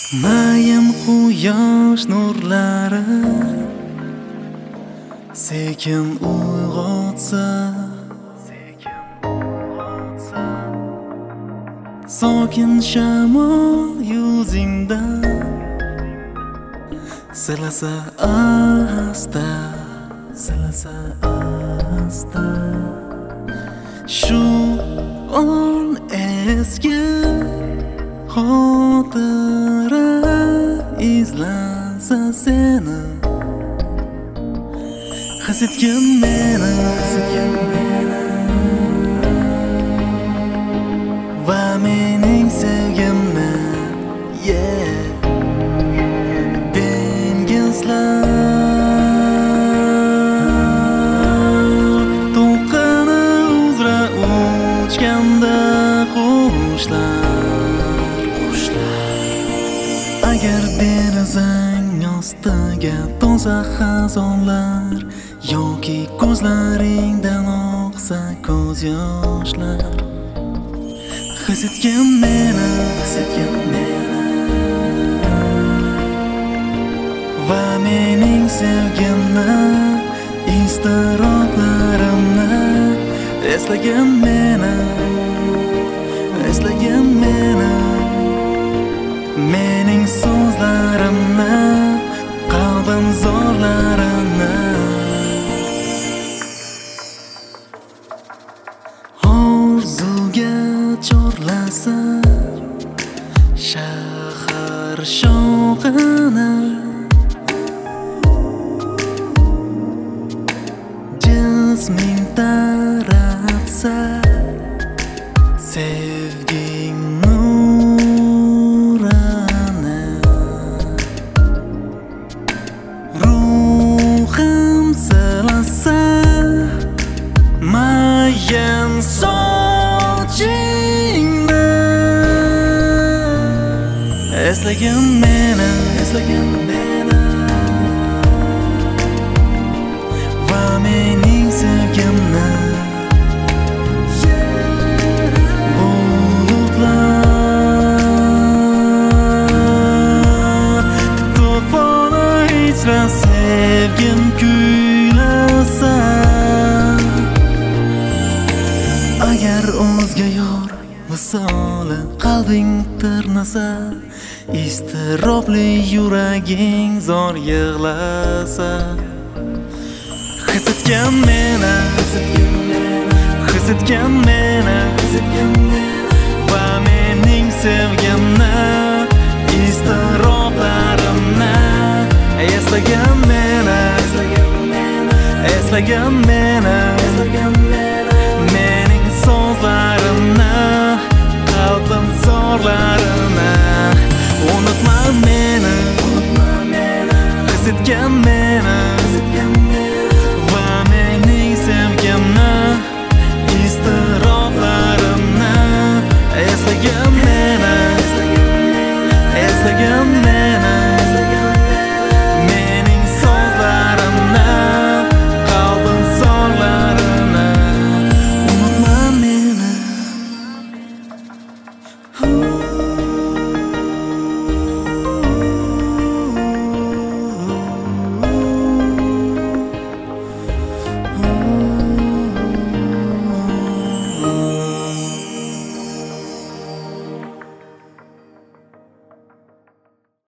Mayim quyosh nurlari sekin uyg'otsa, sokin shamol yuzingda silasa asta, silasa asta. Shu on eski xotira izlansa seni, his etgin meni va mening sevgimni, dengizlar to'lqini uzra uchganda agar derazang ostiga to'lsa xazonlar yoki ko'zlaringdan oqsa ko'z yoshlar, his etgin meni va mening sevgimni, iztiroblarimni eslagin meni, mening so'zlarimni, qalbim zorlarini. Orzuga chorlasa shahar shovqini, jisming taratsa sevging nurini, ruhim silasa mayin sochingni, eslagin meni va mening sevgimni. Bulutlar to'foni ichra sevgim kuylasa, agar o'zga yor visoli qalbing tirnasa, iztirobli yuraging zor yig'lasa, his etgin meni va mening sevgimni, iztiroblarimni eslagin meni